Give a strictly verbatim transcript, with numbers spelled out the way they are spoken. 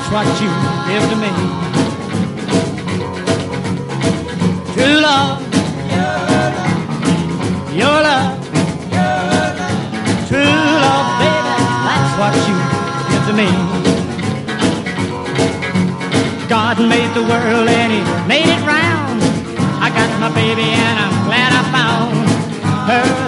that's what you give to me. True love, your love, true love, baby, that's what you give to me. God made the world and He made it round. I got my baby and I'm glad I found her.